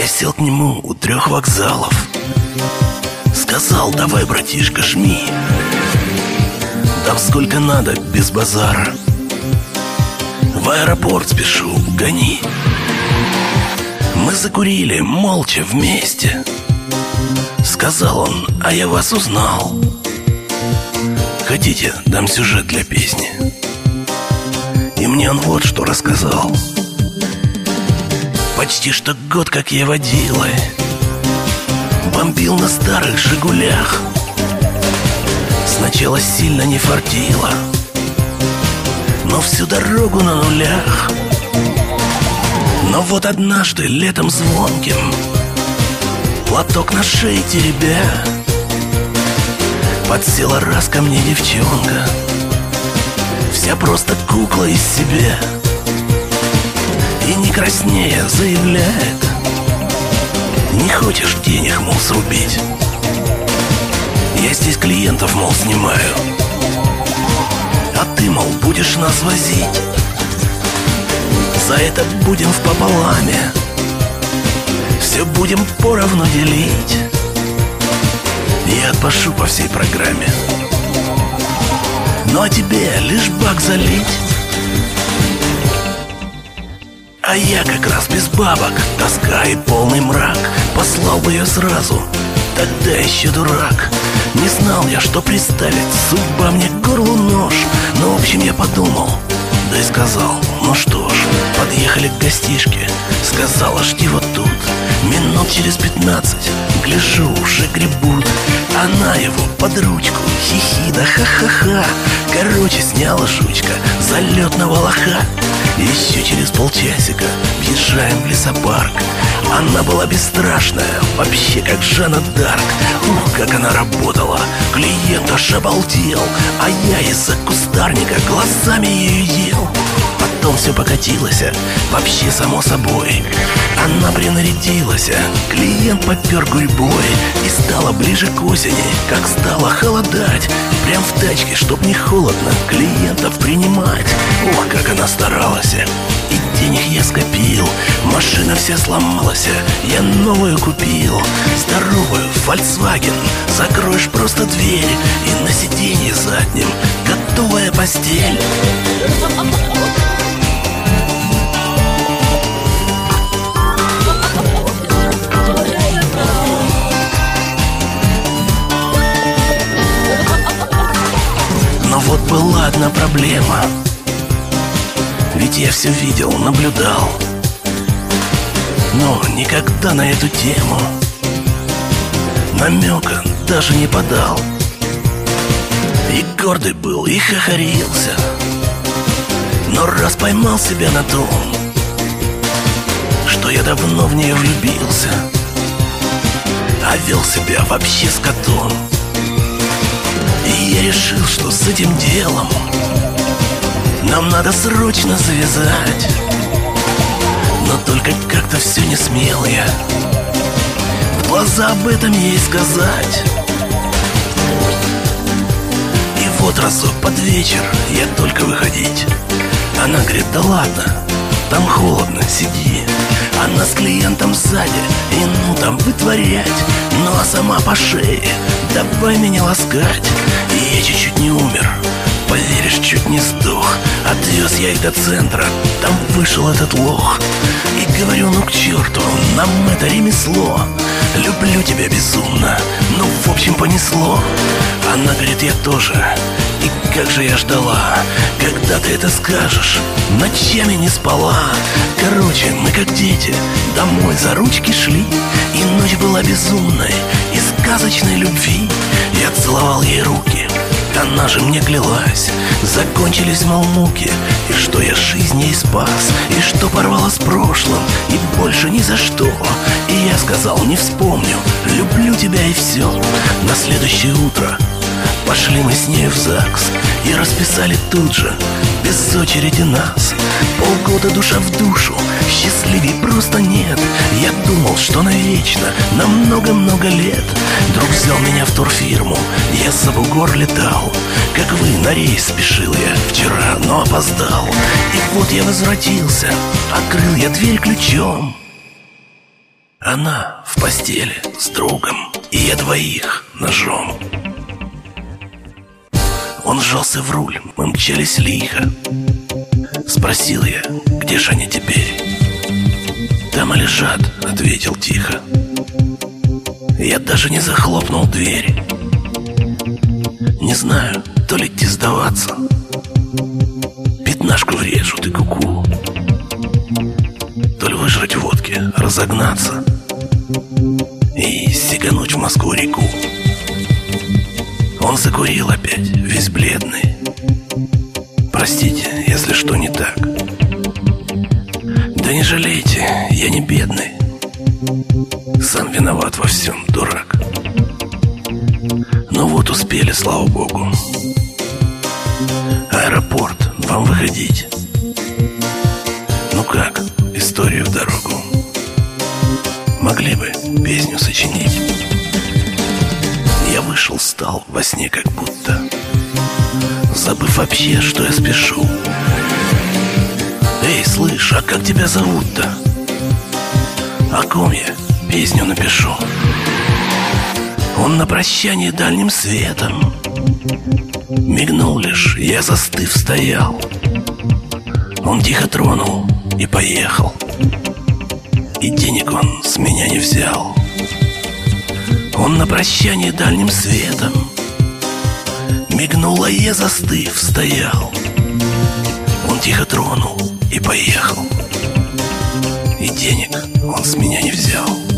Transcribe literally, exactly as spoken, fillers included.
Я сел к нему у трех вокзалов. Сказал: давай, братишка, жми. Дам сколько надо, без базара. В аэропорт спешу, гони. Мы закурили молча вместе. Сказал он: а я вас узнал. Хотите, дам сюжет для песни? И мне он вот что рассказал. Почти что год, как я водила, бомбил на старых «Жигулях». Сначала сильно не фартило, но всю дорогу на нулях. Но вот однажды летом звонким, платок на шее теребя, подсела раз ко мне девчонка, вся просто кукла из себя. И не краснея заявляет: не хочешь денег, мол, срубить? Я здесь клиентов, мол, снимаю, а ты, мол, будешь нас возить. За это будем впополаме, все будем поровну делить. Я отпашу по всей программе, ну а тебе лишь бак залить. А я как раз без бабок, тоска и полный мрак. Послал бы ее сразу, тогда еще дурак. Не знал я, что приставит судьба мне к горлу нож. Но в общем я подумал, да и сказал: ну что ж. Подъехали к гостишке, сказала: жди вот тут. Минут через пятнадцать, гляжу, уже гребут. Она его под ручку, хихи да ха-ха-ха. Короче, сняла жучка залетного лоха. Еще через полчасика въезжаем в лесопарк. Она была бесстрашная, вообще как Жанна Дарк. Ух, как она работала, клиент аж обалдел. А я из-за кустарника глазами ее ел. Потом все покатилось, вообще само собой. Она принарядилась, клиент попер гурьбой. И стало ближе к осени, как стало холодать. Прям в тачке, чтоб не холодно, клиентов принимать. Ох, как она старалась, и денег я скопил. Машина вся сломалась, я новую купил. Здоровую, Volkswagen, закроешь просто дверь, и на сиденье заднем готовая постель. Но вот была одна проблема, ведь я все видел, наблюдал, но никогда на эту тему намека даже не подал. И гордый был, и хохорился, но раз поймал себя на том, что я давно в нее влюбился, а вел себя вообще с котом. И я решил, что с этим делом нам надо срочно завязать. Но только как-то все не смел я в глаза об этом ей сказать. И вот разок под вечер я только выходить. Она говорит: да ладно, там холодно, сиди. Она с клиентом сзади, и ну там вытворять. Ну а сама по шее, давай меня ласкать. И я чуть-чуть не умер, поверишь, чуть не сдох. Отвез я их до центра, там вышел этот лох. И говорю: ну к черту, нам это ремесло. Люблю тебя безумно, ну в общем понесло. Она говорит: я тоже. И как же я ждала, когда ты это скажешь. Ночами не спала. Короче, мы как дети домой за ручки шли. И ночь была безумной и сказочной любви. Я целовал ей руки, она же мне клялась. Закончились, мол, муки, и что я жизнь ей спас, и что порвала с прошлым, и больше ни за что. И я сказал: не вспомню, люблю тебя и все. На следующее утро пошли мы с нею в ЗАГС и расписали тут же, без очереди нас. Полгода душа в душу, счастливей просто нет. Я думал, что навечно, на много-много лет. Друг взял меня в турфирму, я за бугор летал. Как вы, на рейс спешил я вчера, но опоздал. И вот я возвратился, открыл я дверь ключом. Она в постели с другом, и я двоих ножом. Он сжался в руль, мы мчались лихо. Спросил я, где ж они теперь? Там и лежат, ответил тихо. Я даже не захлопнул дверь. Не знаю, то ли идти сдаваться, пятнашку врежут и куку, то ли выжрать водки, разогнаться и сигануть в Москву-реку. Он закурил опять, весь бледный. Простите, если что не так. Да не жалейте, я не бедный. Сам виноват во всем, дурак. Ну вот успели, слава богу. Аэропорт, вам выходить. Ну как, историю в дорогу? Могли бы песню сочинить. Я вышел, стал во сне как будто, забыв вообще, что я спешу. Эй, слышь, а как тебя зовут-то? О ком я песню напишу? Он на прощание дальним светом мигнул лишь, я застыв стоял. Он тихо тронул и поехал, и денег он с меня не взял. Он на прощание дальним светом мигнул, а я застыв стоял. Он тихо тронул и поехал, и денег он с меня не взял.